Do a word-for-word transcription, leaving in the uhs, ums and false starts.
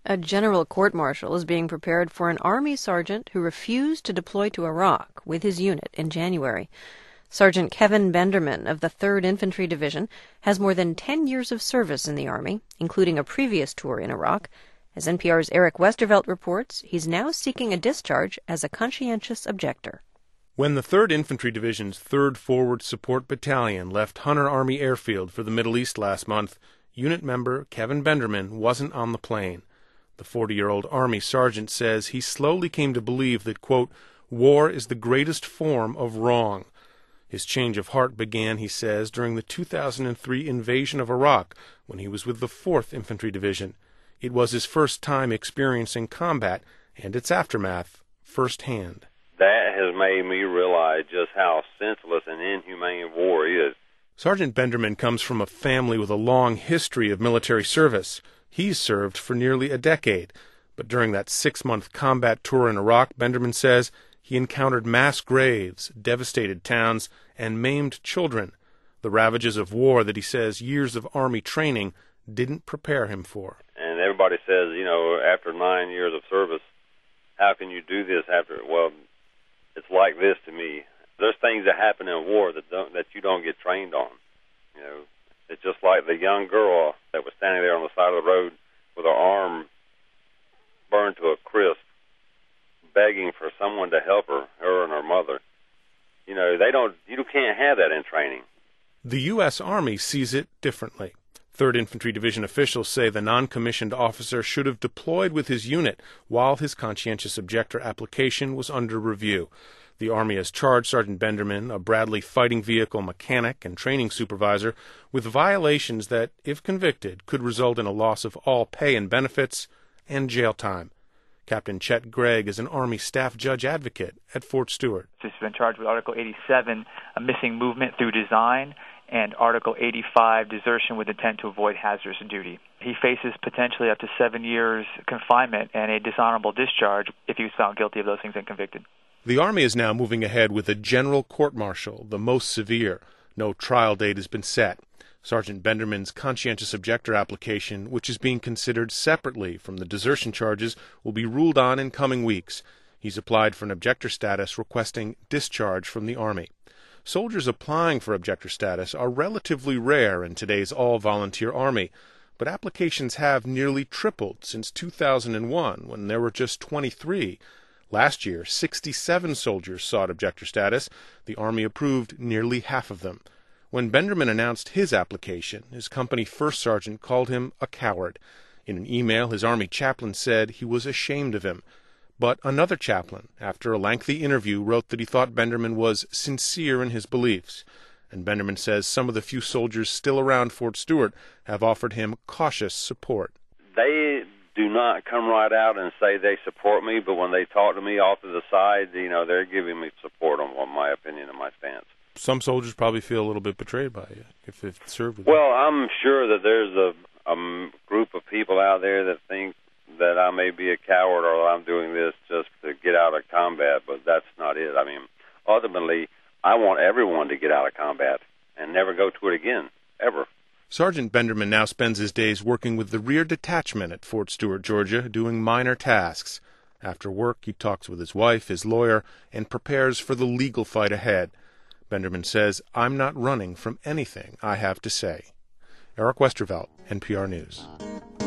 A general court-martial is being prepared for an Army sergeant who refused to deploy to Iraq with his unit in January. Sergeant Kevin Benderman of the third Infantry Division has more than ten years of service in the Army, including a previous tour in Iraq. As N P R's Eric Westervelt reports, he's now seeking a discharge as a conscientious objector. When the third Infantry Division's third Forward Support Battalion left Hunter Army Airfield for the Middle East last month, unit member Kevin Benderman wasn't on the plane. The forty-year-old Army sergeant says he slowly came to believe that, quote, war is the greatest form of wrong. His change of heart began, he says, during the two thousand three invasion of Iraq when he was with the fourth Infantry Division. It was his first time experiencing combat and its aftermath firsthand. That has made me realize just how senseless and inhumane war is. Sergeant Benderman comes from a family with a long history of military service. He's served for nearly a decade, but during that six-month combat tour in Iraq, Benderman says he encountered mass graves, devastated towns, and maimed children, the ravages of war that he says years of Army training didn't prepare him for. And everybody says, you know, after nine years of service, how can you do this after? Well, it's like this to me. There's things that happen in war that don't, that you don't get trained on, you know. It's just like the young girl that was standing there on the side of the road with her arm burned to a crisp, begging for someone to help her, her and her mother. You know, they don't, you can't have that in training. The U S. Army sees it differently. third Infantry Division officials say the non-commissioned officer should have deployed with his unit while his conscientious objector application was under review. The Army has charged Sergeant Benderman, a Bradley fighting vehicle mechanic and training supervisor, with violations that, if convicted, could result in a loss of all pay and benefits and jail time. Captain Chet Gregg is an Army staff judge advocate at Fort Stewart. He's been charged with Article eighty-seven, a missing movement through design, and Article eighty-five, desertion with intent to avoid hazardous duty. He faces potentially up to seven years confinement and a dishonorable discharge if he was found guilty of those things and convicted. The Army is now moving ahead with a general court-martial, the most severe. No trial date has been set. Sergeant Benderman's conscientious objector application, which is being considered separately from the desertion charges, will be ruled on in coming weeks. He's applied for an objector status requesting discharge from the Army. Soldiers applying for objector status are relatively rare in today's all-volunteer Army, but applications have nearly tripled since two thousand one, when there were just twenty-three. Last year, sixty-seven soldiers sought objector status. The Army approved nearly half of them. When Benderman announced his application, his company first sergeant called him a coward. In an email, his Army chaplain said he was ashamed of him. But another chaplain, after a lengthy interview, wrote that he thought Benderman was sincere in his beliefs. And Benderman says some of the few soldiers still around Fort Stewart have offered him cautious support. They do not come right out and say they support me, but when they talk to me off to the side, you know, they're giving me support on, on my opinion and my stance. Some soldiers probably feel a little bit betrayed by you if they've served with you. Well, I'm sure that there's a, a group of people out there that think that I may be a coward or I'm doing this just to get out of combat, but that's not it. I mean, ultimately, I want everyone to get out of combat and never go to it again, ever. Sergeant Benderman now spends his days working with the rear detachment at Fort Stewart, Georgia, doing minor tasks. After work, he talks with his wife, his lawyer, and prepares for the legal fight ahead. Benderman says, "I'm not running from anything I have to say." Eric Westervelt, N P R News.